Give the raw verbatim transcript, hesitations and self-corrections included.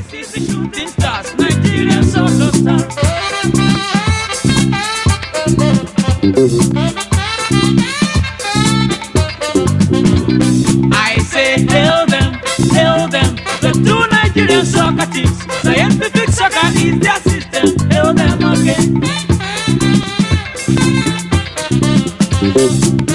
is the shooting stars, Nigerian soccer stars. I say hail them, hail them, the two Nigerian soccer teams. Scientific soccer is their system, hail them again.